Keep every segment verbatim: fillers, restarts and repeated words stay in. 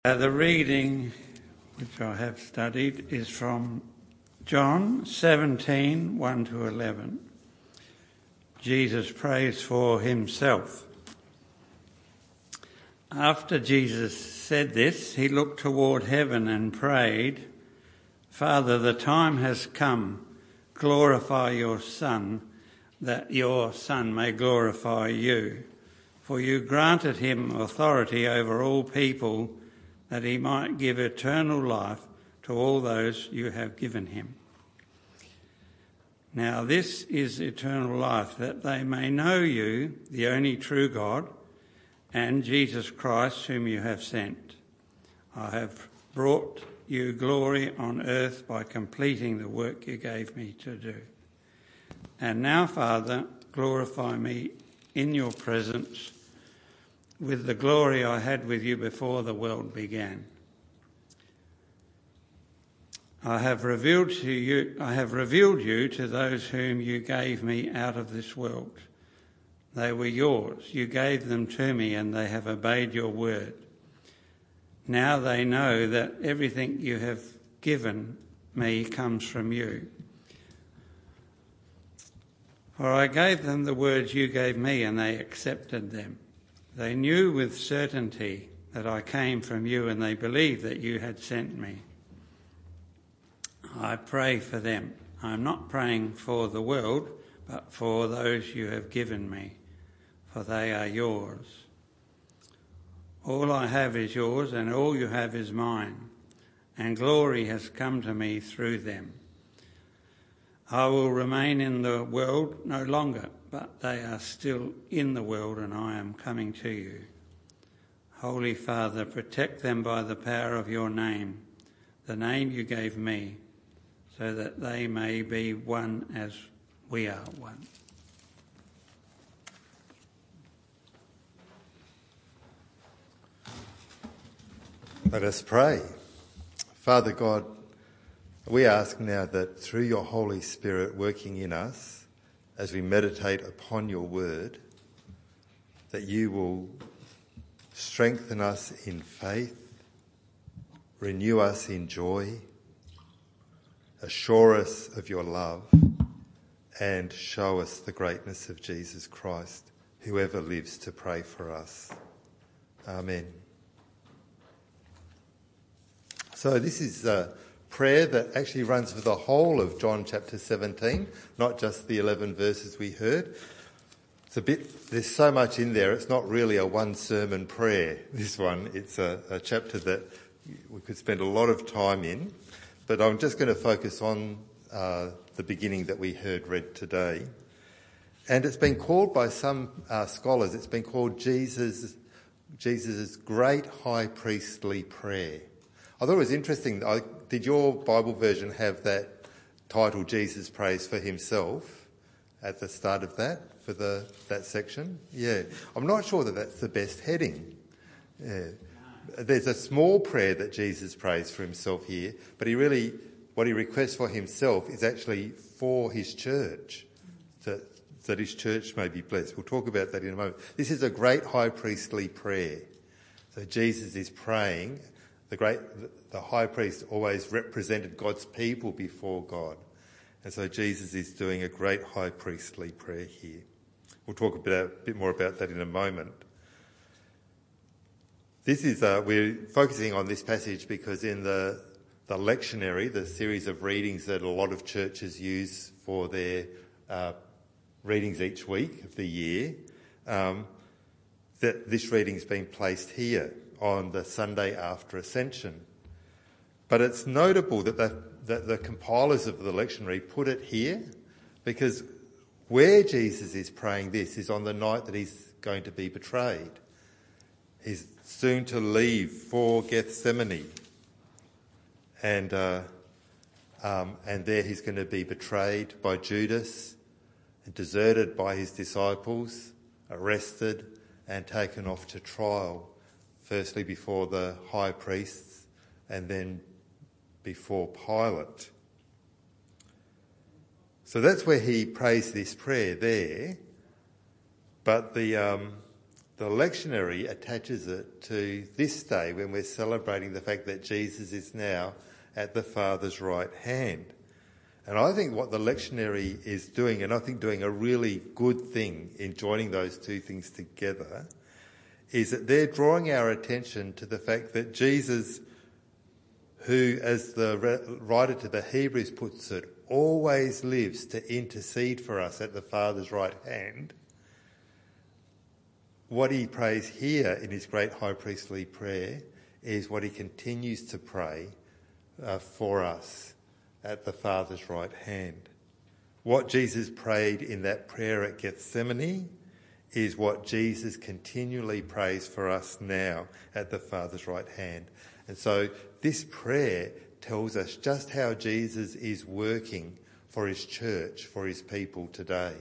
Uh, the reading, which I have studied, is from John seventeen, one to eleven. Jesus prays for himself. After Jesus said this, he looked toward heaven and prayed, "Father, the time has come. Glorify your Son, that your Son may glorify you. For you granted him authority over all people, that he might give eternal life to all those you have given him. Now this is eternal life, that they may know you, the only true God, and Jesus Christ, whom you have sent. I have brought you glory on earth by completing the work you gave me to do. And now, Father, glorify me in your presence with the glory I had with you before the world began. I have revealed to you, I have revealed you to those whom you gave me out of this world. They were yours. You gave them to me, and they have obeyed your word. Now they know that everything you have given me comes from you. For I gave them the words you gave me, and they accepted them. They knew with certainty that I came from you, and they believed that you had sent me. I pray for them. I am not praying for the world, but for those you have given me, for they are yours. All I have is yours, and all you have is mine, and glory has come to me through them. I will remain in the world no longer, but they are still in the world, and I am coming to you. Holy Father, protect them by the power of your name, the name you gave me, so that they may be one as we are one." Let us pray. Father God, we ask now that through your Holy Spirit working in us, as we meditate upon your word, that you will strengthen us in faith, renew us in joy, assure us of your love, and show us the greatness of Jesus Christ, who ever lives to pray for us. Amen. So this is a prayer that actually runs for the whole of John chapter seventeen, not just the eleven verses we heard. It's a bit, there's so much in there, it's not really a one sermon prayer, this one. It's a, a chapter that we could spend a lot of time in, but I'm just going to focus on uh, the beginning that we heard read today. And it's been called by some uh, scholars, it's been called Jesus, Jesus' great high priestly prayer. I thought it was interesting. I, did your Bible version have that title, Jesus Prays for Himself, at the start of that, for the that section? Yeah. I'm not sure that that's the best heading. Yeah. There's a small prayer that Jesus prays for himself here, but he really, what he requests for himself is actually for his church, that, that his church may be blessed. We'll talk about that in a moment. This is a great high priestly prayer. So Jesus is praying. The great, the high priest always represented God's people before God. And so Jesus is doing a great high priestly prayer here. We'll talk a bit, a bit more about that in a moment. This is, uh, we're focusing on this passage because in the, the lectionary, the series of readings that a lot of churches use for their uh, readings each week of the year, um, that this reading's been placed here on the Sunday after Ascension. But it's notable that the, that the compilers of the lectionary put it here because where Jesus is praying this is on the night that he's going to be betrayed. He's soon to leave for Gethsemane. And, uh, um, and there he's going to be betrayed by Judas and deserted by his disciples, arrested and taken off to trial. Firstly before the high priests and then before Pilate. So that's where he prays this prayer there. But the um, the lectionary attaches it to this day when we're celebrating the fact that Jesus is now at the Father's right hand. And I think what the lectionary is doing, and I think doing a really good thing in joining those two things together, is that they're drawing our attention to the fact that Jesus, who, as the writer to the Hebrews puts it, always lives to intercede for us at the Father's right hand, what he prays here in his great high priestly prayer is what he continues to pray uh, for us at the Father's right hand. What Jesus prayed in that prayer at Gethsemane is what Jesus continually prays for us now at the Father's right hand. And so this prayer tells us just how Jesus is working for his church, for his people today.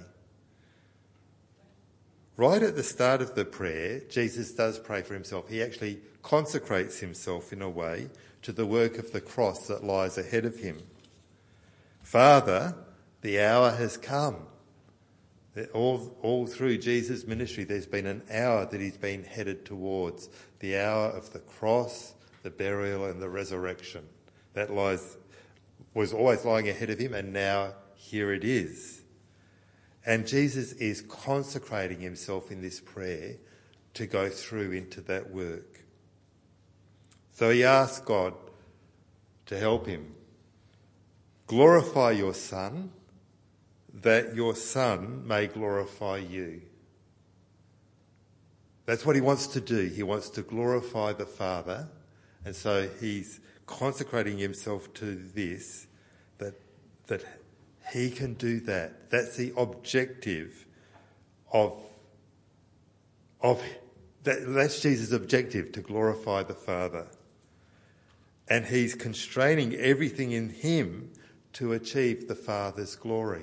Right at the start of the prayer, Jesus does pray for himself. He actually consecrates himself in a way to the work of the cross that lies ahead of him. Father, the hour has come. All, all through Jesus' ministry, there's been an hour that he's been headed towards, the hour of the cross, the burial and the resurrection. That lies, was always lying ahead of him, and now here it is. And Jesus is consecrating himself in this prayer to go through into that work. So he asks God to help him. Glorify your Son, that your Son may glorify you. That's what he wants to do. He wants to glorify the Father. And so he's consecrating himself to this, that that he can do that. That's the objective of, of that, that's Jesus' objective, to glorify the Father. And he's constraining everything in him to achieve the Father's glory.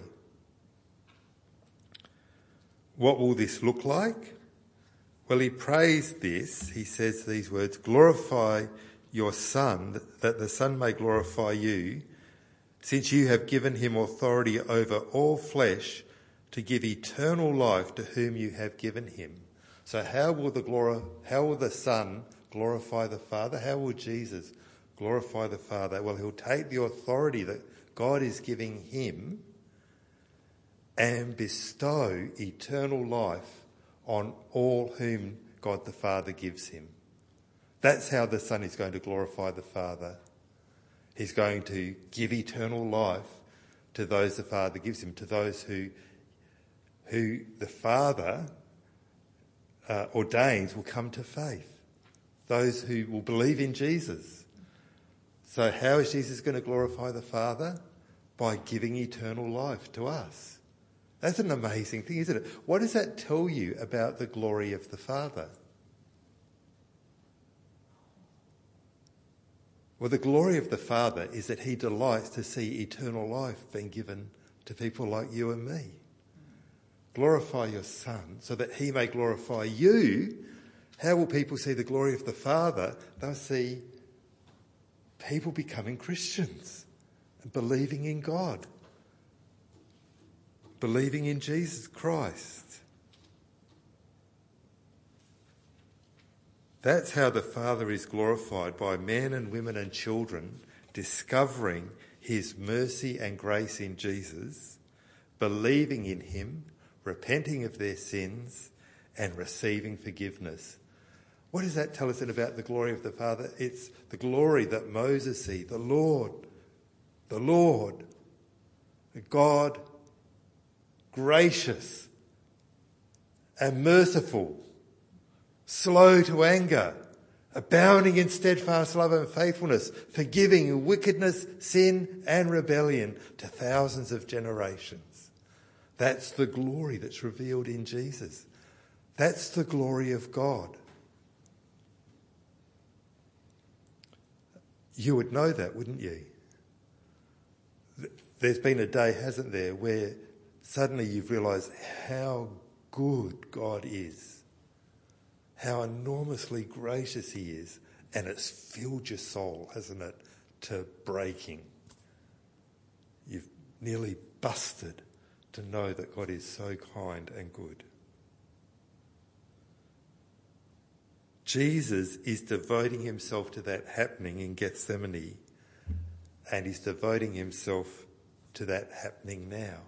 What will this look like? Well, he prays this. He says these words, glorify your Son, that the Son may glorify you, since you have given him authority over all flesh to give eternal life to whom you have given him. So how will the glori- how will the Son glorify the Father? How will Jesus glorify the Father? Well, he'll take the authority that God is giving him and bestow eternal life on all whom God the Father gives him. That's how the Son is going to glorify the Father. He's going to give eternal life to those the Father gives him, to those who, who the Father uh, ordains will come to faith, those who will believe in Jesus. So how is Jesus going to glorify the Father? By giving eternal life to us. That's an amazing thing, isn't it? What does that tell you about the glory of the Father? Well, the glory of the Father is that he delights to see eternal life being given to people like you and me. Glorify your Son so that he may glorify you. How will people see the glory of the Father? They'll see people becoming Christians and believing in God, believing in Jesus Christ. That's how the Father is glorified, by men and women and children discovering his mercy and grace in Jesus, believing in him, repenting of their sins, and receiving forgiveness. What does that tell us then about the glory of the Father? It's the glory that Moses sees, the Lord, the Lord, the God, gracious and merciful, slow to anger, abounding in steadfast love and faithfulness, forgiving wickedness, sin and rebellion to thousands of generations. That's the glory that's revealed in Jesus. That's the glory of God. You would know that, wouldn't you? There's been a day, hasn't there, where suddenly you've realised how good God is. How enormously gracious he is. And it's filled your soul, hasn't it, to breaking. You've nearly busted to know that God is so kind and good. Jesus is devoting himself to that happening in Gethsemane, and he's devoting himself to that happening now.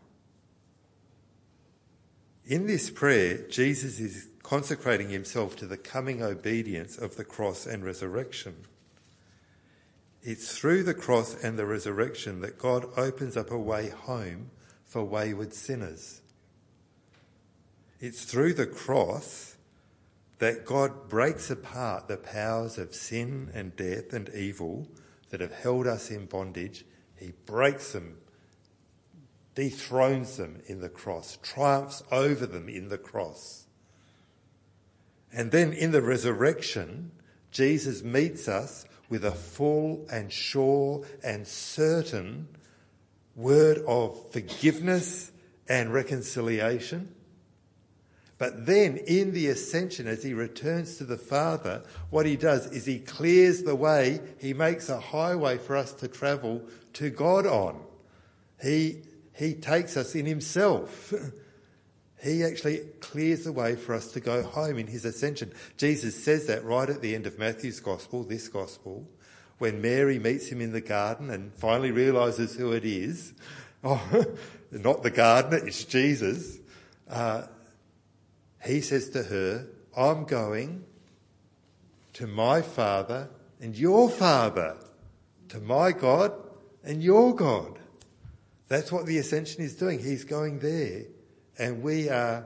In this prayer, Jesus is consecrating himself to the coming obedience of the cross and resurrection. It's through the cross and the resurrection that God opens up a way home for wayward sinners. It's through the cross that God breaks apart the powers of sin and death and evil that have held us in bondage. He breaks them, dethrones them in the cross, triumphs over them in the cross. And then in the resurrection, Jesus meets us with a full and sure and certain word of forgiveness and reconciliation. But then in the ascension, as he returns to the Father, what he does is he clears the way. He makes a highway for us to travel to God on. He, he takes us in himself. He actually clears the way for us to go home in his ascension. Jesus says that right at the end of Matthew's Gospel, this Gospel, when Mary meets him in the garden and finally realises who it is. Oh, not the gardener, it's Jesus. Uh, he says to her, I'm going to my Father and your Father, to my God and your God. That's what the ascension is doing. He's going there. And we are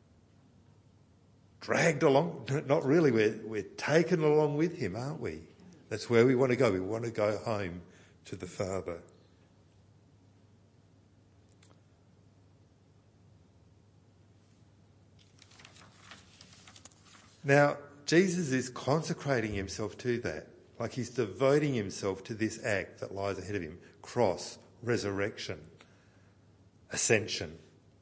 dragged along, not really, we're, we're taken along with him, aren't we? That's where we want to go. We want to go home to the Father. Now, Jesus is consecrating himself to that. Like he's devoting himself to this act that lies ahead of him. Cross, resurrection, ascension.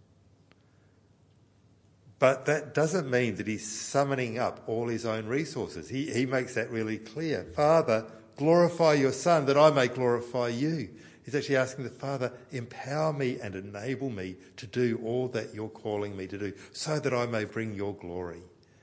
But that doesn't mean that he's summoning up all his own resources. He, he makes that really clear. Father, glorify your Son that I may glorify you. He's actually asking the Father, empower me and enable me to do all that you're calling me to do so that I may bring your glory.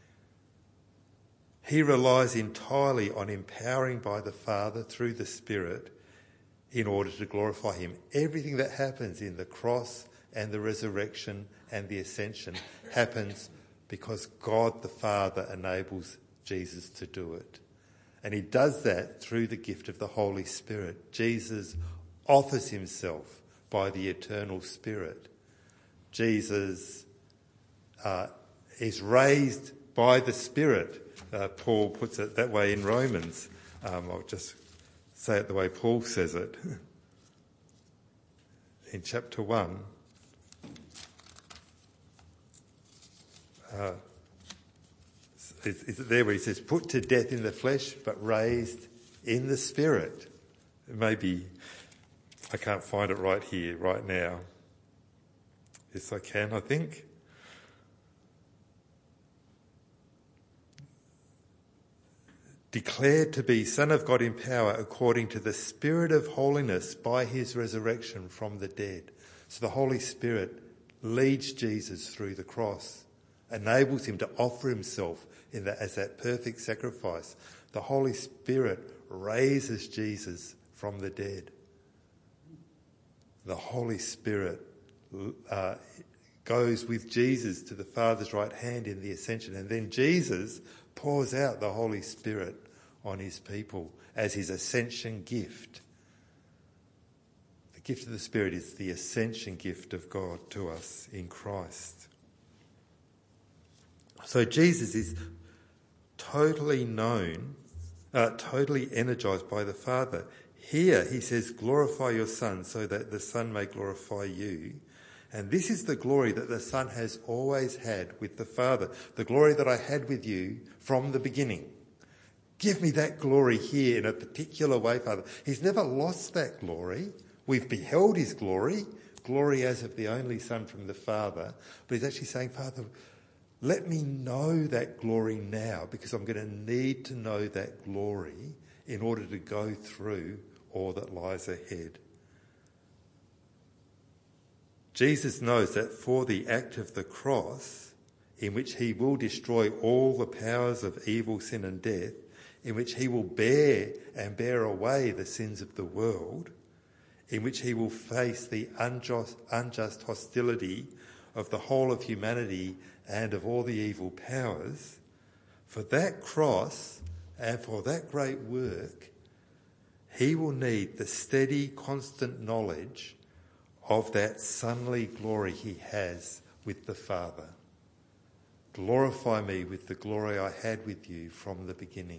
He relies entirely on empowering by the Father through the Spirit in order to glorify him. Everything that happens in the cross and the resurrection and the ascension happens because God the Father enables Jesus to do it. And he does that through the gift of the Holy Spirit. Jesus offers himself by the eternal Spirit. Jesus uh, is raised by the Spirit. Uh, Paul puts it that way in Romans. Um, I'll just say it the way Paul says it. In chapter one, Uh, is, is it there where he says, put to death in the flesh, but raised in the Spirit? Maybe, I can't find it right here, right now. Yes, I can, I think. Declared to be Son of God in power according to the Spirit of holiness by his resurrection from the dead. So the Holy Spirit leads Jesus through the cross, enables him to offer himself in that, as that perfect sacrifice. The Holy Spirit raises Jesus from the dead. The Holy Spirit uh, goes with Jesus to the Father's right hand in the ascension, and then Jesus pours out the Holy Spirit on his people as his ascension gift. The gift of the Spirit is the ascension gift of God to us in Christ. So Jesus is totally known, uh, totally energised by the Father. Here he says, glorify your Son so that the Son may glorify you. And this is the glory that the Son has always had with the Father, the glory that I had with you from the beginning. Give me that glory here in a particular way, Father. He's never lost that glory. We've beheld his glory, glory as of the only Son from the Father. But he's actually saying, Father, let me know that glory now, because I'm going to need to know that glory in order to go through all that lies ahead. Jesus knows that for the act of the cross, in which he will destroy all the powers of evil, sin and death, in which he will bear and bear away the sins of the world, in which he will face the unjust, unjust hostility of the whole of humanity and of all the evil powers, for that cross and for that great work, he will need the steady, constant knowledge of that sonly glory he has with the Father. Glorify me with the glory I had with you from the beginning.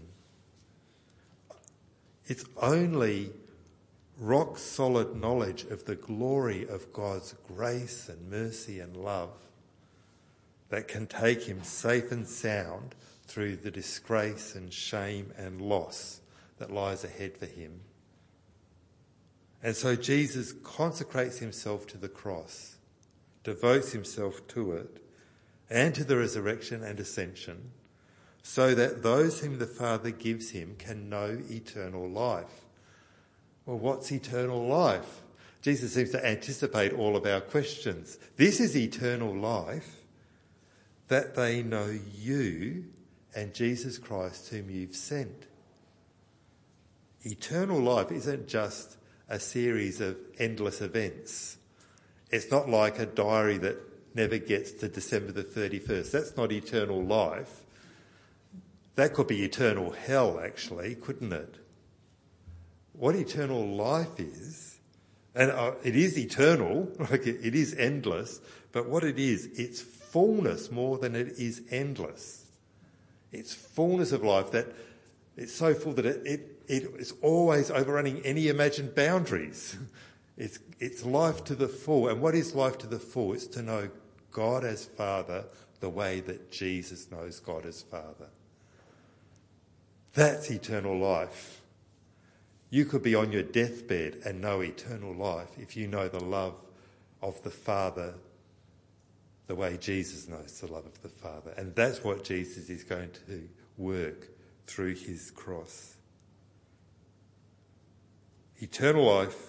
It's only rock-solid knowledge of the glory of God's grace and mercy and love that can take him safe and sound through the disgrace and shame and loss that lies ahead for him. And so Jesus consecrates himself to the cross, devotes himself to it, and to the resurrection and ascension, so that those whom the Father gives him can know eternal life. Well, what's eternal life? Jesus seems to anticipate all of our questions. This is eternal life, that they know you and Jesus Christ whom you've sent. Eternal life isn't just a series of endless events. It's not like a diary that never gets to December the thirty-first. That's not eternal life. That could be eternal hell, actually, couldn't it? What eternal life is, and uh, it is eternal, like it, it is endless, but what it is, it's fullness more than it is endless. It's fullness of life that it's so full that it, it, it is always overrunning any imagined boundaries. It's, it's life to the full. And what is life to the full? It's to know God as Father the way that Jesus knows God as Father. That's eternal life. You could be on your deathbed and know eternal life if you know the love of the Father the way Jesus knows the love of the Father. And that's what Jesus is going to work through his cross. Eternal life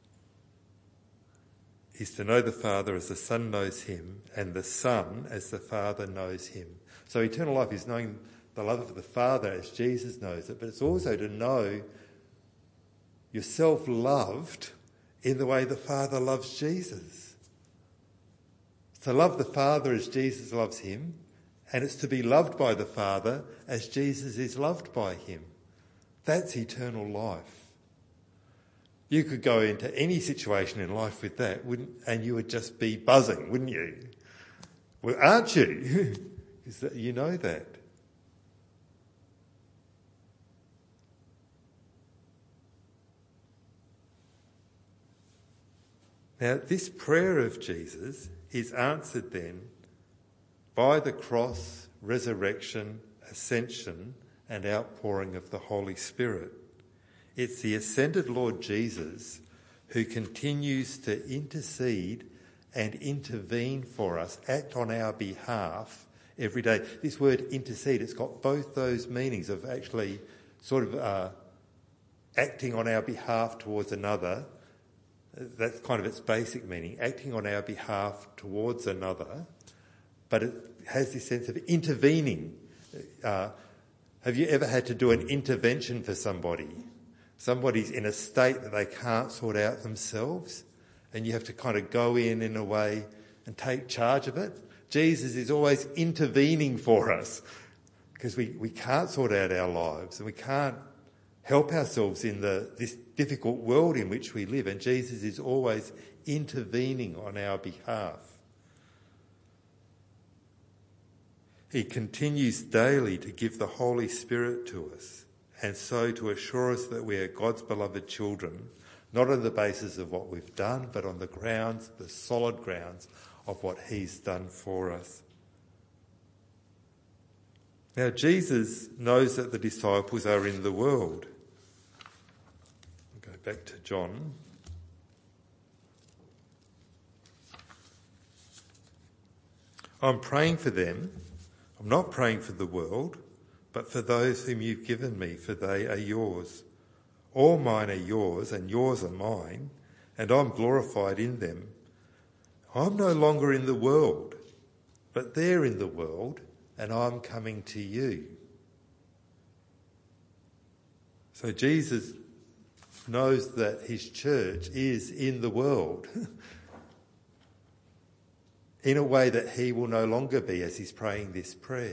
is to know the Father as the Son knows him, and the Son as the Father knows him. So eternal life is knowing the love of the Father as Jesus knows it, but it's also to know yourself loved in the way the Father loves Jesus. To love the Father as Jesus loves him, and it's to be loved by the Father as Jesus is loved by him. That's eternal life. You could go into any situation in life with that, wouldn't, and you would just be buzzing, wouldn't you? Well, aren't you? Is that you know that? Now, this prayer of Jesus is answered then by the cross, resurrection, ascension, and outpouring of the Holy Spirit. It's the ascended Lord Jesus who continues to intercede and intervene for us, act on our behalf every day. This word intercede, it's got both those meanings of actually sort of uh, acting on our behalf towards another. That's kind of its basic meaning, acting on our behalf towards another. But it has this sense of intervening. Uh, have you ever had to do an intervention for somebody? Somebody's in a state that they can't sort out themselves, and you have to kind of go in in a way and take charge of it. Jesus is always intervening for us because we, we can't sort out our lives and we can't help ourselves in the this difficult world in which we live, and Jesus is always intervening on our behalf. He continues daily to give the Holy Spirit to us, and so to assure us that we are God's beloved children, not on the basis of what we've done, but on the grounds, the solid grounds of what he's done for us. Now, Jesus knows that the disciples are in the world. I'll go back to John. I'm praying for them. I'm not praying for the world, but for those whom you've given me, for they are yours. All mine are yours, and yours are mine, and I'm glorified in them. I'm no longer in the world, but they're in the world and I'm coming to you. So Jesus knows that his church is in the world in a way that he will no longer be as he's praying this prayer.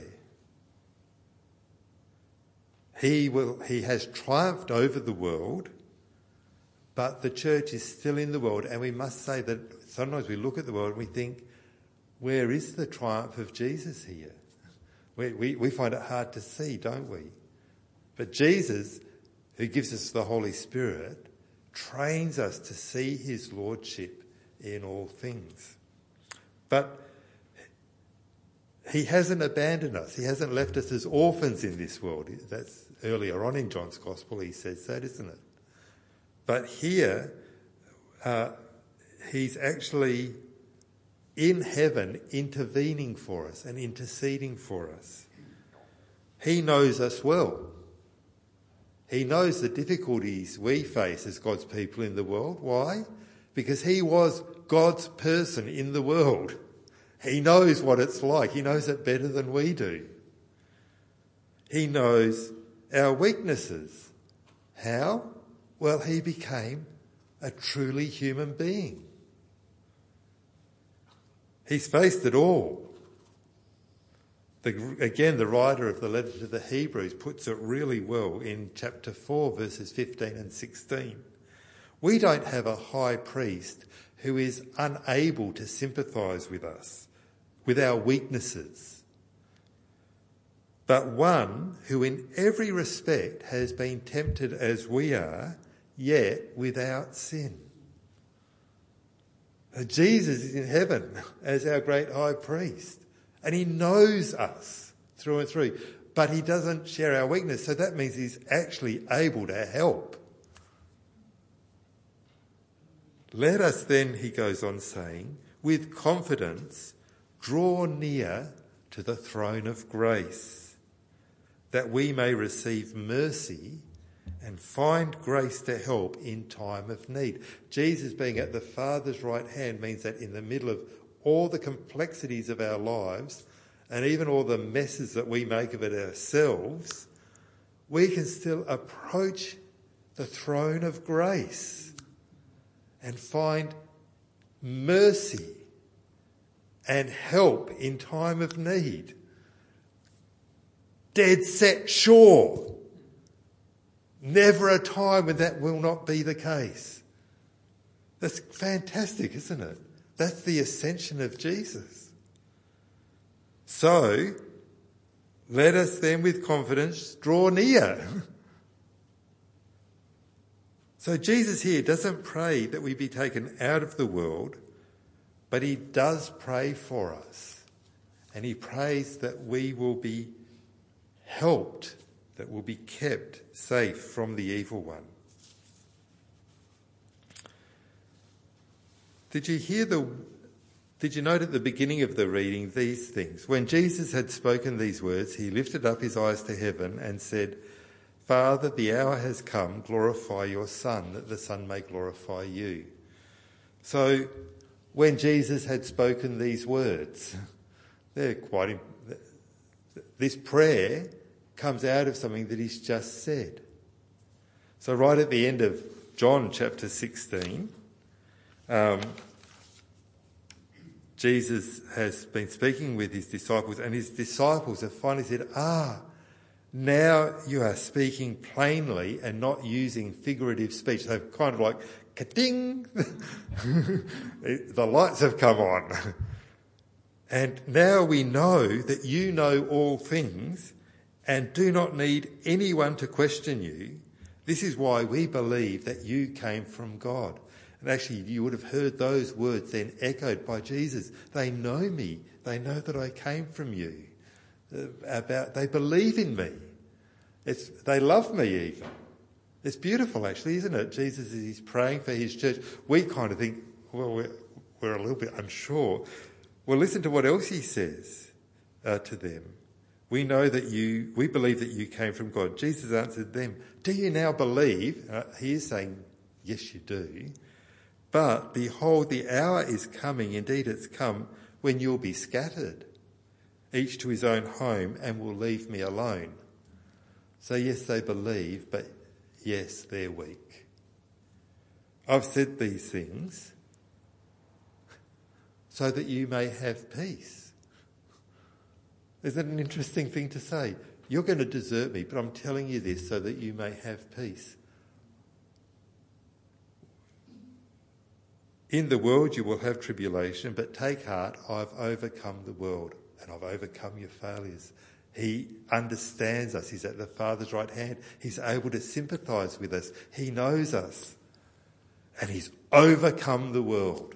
He will, he has triumphed over the world, but the church is still in the world, and we must say that sometimes we look at the world and we think, where is the triumph of Jesus here? We, we, we find it hard to see, don't we? But Jesus, who gives us the Holy Spirit, trains us to see his lordship in all things. But he hasn't abandoned us. He hasn't left us as orphans in this world. That's earlier on in John's Gospel, he says that, isn't it? But here, uh, he's actually in heaven intervening for us and interceding for us. He knows us well. He knows the difficulties we face as God's people in the world. Why? Because he was God's person in the world. He knows what it's like. He knows it better than we do. He knows our weaknesses. How? Well, he became a truly human being. He's faced it all. The, again, the writer of the letter to the Hebrews puts it really well in chapter four, verses fifteen and sixteen. We don't have a high priest who is unable to sympathise with us, with our weaknesses, but one who in every respect has been tempted as we are, yet without sin. Jesus is in heaven as our great high priest, and he knows us through and through, but he doesn't share our weakness, so that means he's actually able to help. Let us then, he goes on saying, with confidence draw near to the throne of grace, that we may receive mercy and find grace to help in time of need. Jesus being at the Father's right hand means that in the middle of all the complexities of our lives and even all the messes that we make of it ourselves, we can still approach the throne of grace and find mercy and help in time of need. Dead set sure. Never a time when that will not be the case. That's fantastic, isn't it? That's the ascension of Jesus. So, let us then with confidence draw near. So Jesus here doesn't pray that we be taken out of the world, but he does pray for us. And he prays that we will be helped, that will be kept safe from the evil one. Did you hear the, did you note at the beginning of the reading these things? When Jesus had spoken these words, he lifted up his eyes to heaven and said, Father, the hour has come, glorify your Son, that the Son may glorify you. So when Jesus had spoken these words, they're quite, this prayer comes out of something that he's just said. So right at the end of John chapter sixteen, um, Jesus has been speaking with his disciples, and his disciples have finally said, ah, now you are speaking plainly and not using figurative speech. They've kind of like, ka-ding, the lights have come on. And now we know that you know all things and do not need anyone to question you. This is why we believe that you came from God. And actually, you would have heard those words then echoed by Jesus. They know me. They know that I came from you. Uh, about they believe in me. It's, they love me even. It's beautiful, actually, isn't it? Jesus is praying for his church. We kind of think, well, we're, we're a little bit unsure. Well, listen to what else he says uh, to them. We know that you, we believe that you came from God. Jesus answered them, do you now believe? Uh, he is saying, yes, you do. But behold, the hour is coming, indeed it's come, when you'll be scattered, each to his own home, and will leave me alone. So yes, they believe, but yes, they're weak. I've said these things so that you may have peace. Isn't that an interesting thing to say? You're going to desert me, but I'm telling you this so that you may have peace. In the world you will have tribulation, but take heart, I've overcome the world and I've overcome your failures. He understands us. He's at the Father's right hand. He's able to sympathise with us. He knows us. And he's overcome the world.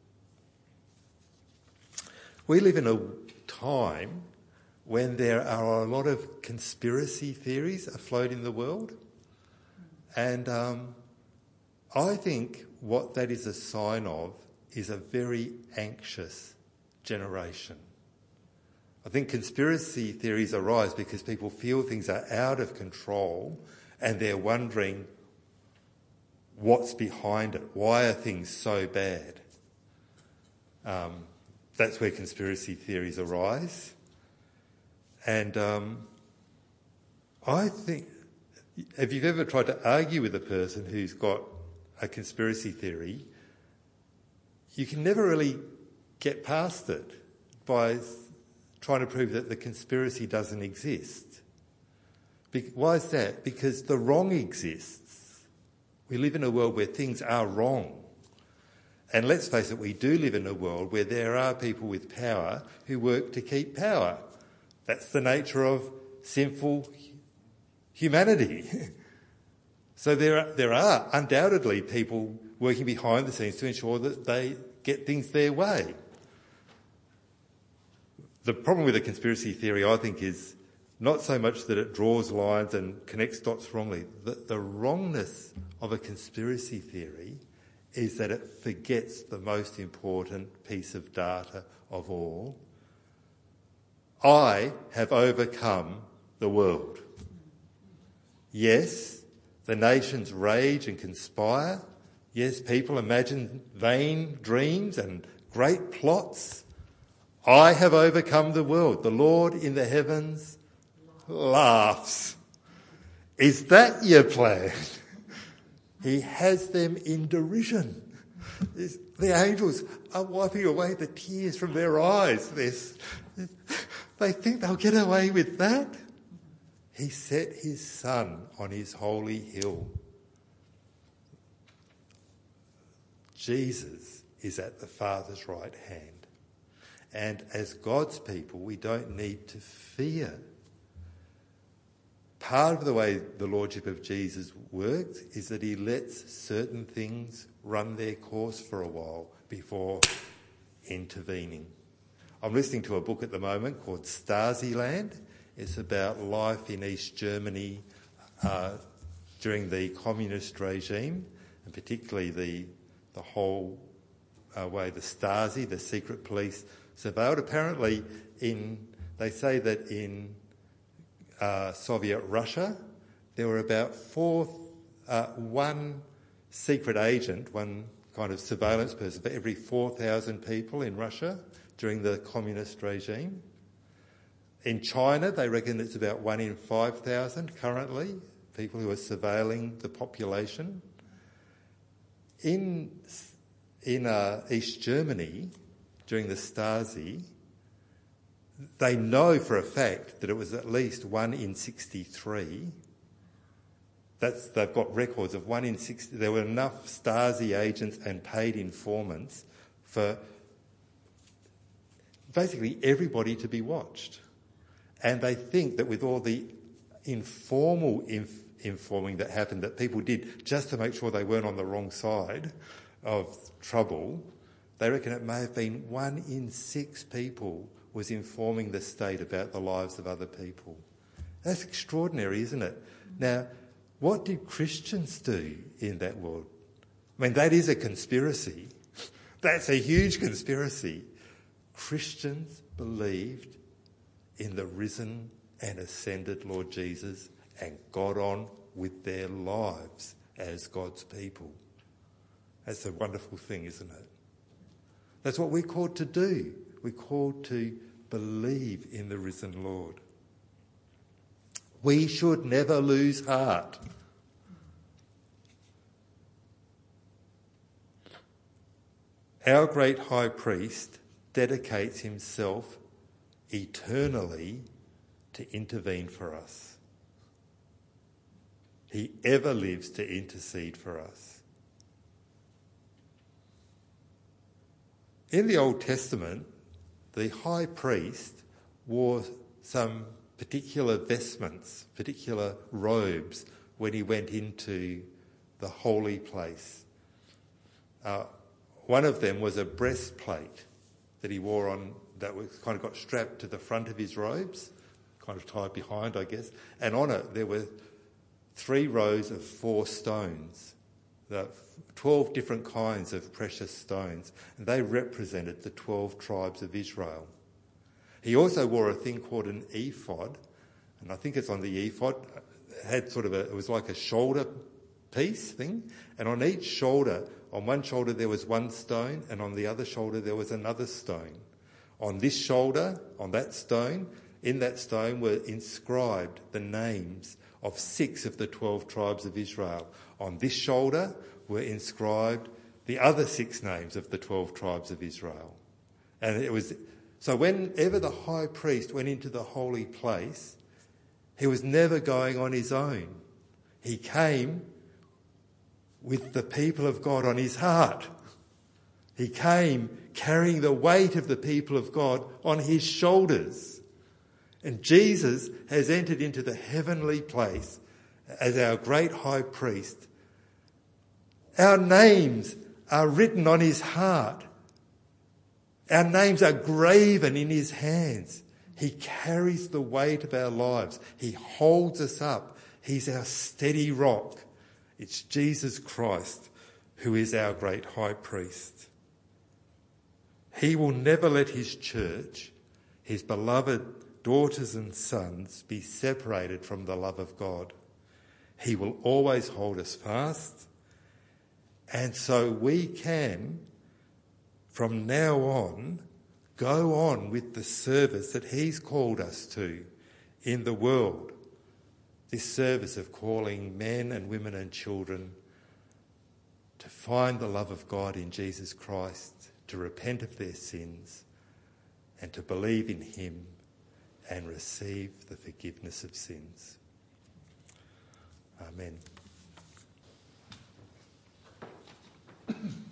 We live in a time when there are a lot of conspiracy theories afloat in the world. And um, I think what that is a sign of is a very anxious generation. I think conspiracy theories arise because people feel things are out of control and they're wondering what's behind it. Why are things so bad? Um, that's where conspiracy theories arise. And um, I think, if you've ever tried to argue with a person who's got a conspiracy theory, you can never really get past it by trying to prove that the conspiracy doesn't exist. Be- why is that? Because the wrong exists. We live in a world where things are wrong. And let's face it, we do live in a world where there are people with power who work to keep power. That's the nature of sinful humanity. So there are, there are undoubtedly people working behind the scenes to ensure that they get things their way. The problem with a conspiracy theory, I think, is not so much that it draws lines and connects dots wrongly. The, the wrongness of a conspiracy theory is that it forgets the most important piece of data of all. I have overcome the world. Yes, the nations rage and conspire. Yes, people imagine vain dreams and great plots. I have overcome the world. The Lord in the heavens laughs. Is that your plan? He has them in derision. The angels are wiping away the tears from their eyes. This, they think they'll get away with that. He set his son on his holy hill. Jesus is at the Father's right hand. And as God's people, we don't need to fear. Part of the way the Lordship of Jesus works is that he lets certain things run their course for a while before intervening. I'm listening to a book at the moment called Stasi-Land. It's about life in East Germany uh, during the communist regime, and particularly the, the whole uh, way the Stasi, the secret police, surveilled. Apparently, in they say that in uh, Soviet Russia, there were about four, uh, one secret agent, one kind of surveillance person for every four thousand people in Russia during the communist regime. In China, they reckon it's about one in five thousand currently, people who are surveilling the population. In, in uh, East Germany, during the Stasi, they know for a fact that it was at least one in sixty-three. That's, they've got records of one in sixty. There were enough Stasi agents and paid informants for basically everybody to be watched. And they think that with all the informal inf- informing that happened, that people did just to make sure they weren't on the wrong side of trouble, they reckon it may have been one in six people was informing the state about the lives of other people. That's extraordinary, isn't it? Now, what did Christians do in that world? I mean, that is a conspiracy. That's a huge conspiracy. Christians believed in the risen and ascended Lord Jesus and got on with their lives as God's people. That's a wonderful thing, isn't it? That's what we're called to do. We're called to believe in the risen Lord. We should never lose heart. Our great high priest dedicates himself eternally to intervene for us. He ever lives to intercede for us. In the Old Testament, the high priest wore some particular vestments, particular robes when he went into the holy place. Uh, one of them was a breastplate that he wore on, that was kind of got strapped to the front of his robes, kind of tied behind, I guess, and on it there were three rows of four stones, the twelve different kinds of precious stones, and they represented the twelve tribes of Israel. He also wore a thing called an ephod, and I think it's on the ephod. It had sort of a, it was like a shoulder piece thing, and on each shoulder, on one shoulder there was one stone, and on the other shoulder there was another stone. On this shoulder, on that stone, in that stone were inscribed the names of six of the twelve tribes of Israel. On this shoulder were inscribed the other six names of the twelve tribes of Israel. And it was, so whenever the high priest went into the holy place, he was never going on his own. He came with the people of God on his heart. He came carrying the weight of the people of God on his shoulders. And Jesus has entered into the heavenly place as our great high priest. Our names are written on his heart. Our names are graven in his hands. He carries the weight of our lives. He holds us up. He's our steady rock. It's Jesus Christ who is our great high priest. He will never let his church, his beloved daughters and sons, be separated from the love of God. He will always hold us fast. And so we can, from now on, go on with the service that he's called us to in the world. This service of calling men and women and children to find the love of God in Jesus Christ, to repent of their sins, and to believe in him and receive the forgiveness of sins. Amen.